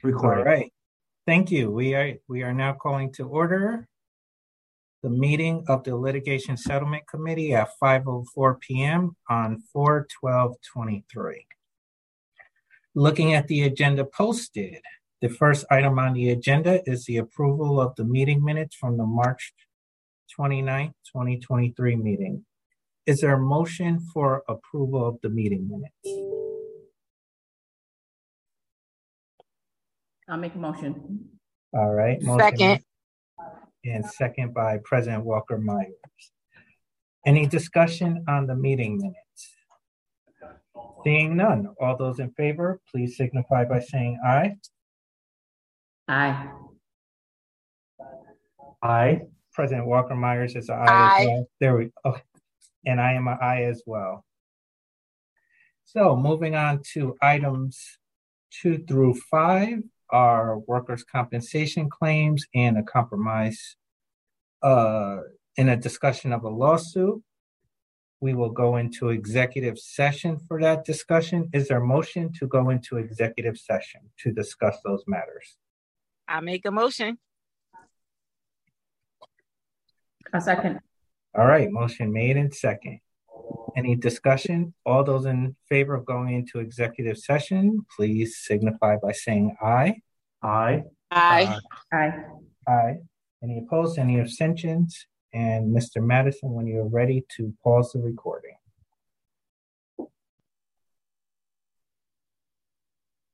All right. Thank you. We are now calling to order the meeting of the Litigation Settlement Committee at 5:04 p.m. on 4/12/23. Looking at the agenda posted, the first item on the agenda is the approval of the meeting minutes from the March 29th, 2023 meeting. Is there a motion for approval of the meeting minutes? I'll make a motion. All right. Second. And second by President Walker Myers. Any discussion on the meeting minutes? Seeing none, all those in favor, please signify by saying aye. Aye. Aye. President Walker Myers is an aye as well. There we go. And I am an aye as well. So moving on to items 2 through 5 are workers' compensation claims and a compromise in a discussion of a lawsuit. We will go into executive session for that discussion. Is there a motion to go into executive session to discuss those matters? I make a motion. A second. All right, motion made and second. Any discussion? All those in favor of going into executive session, please signify by saying aye. Aye. Aye. Aye. Aye. Any opposed? Any abstentions? And Mr. Madison, when you're ready to pause the recording.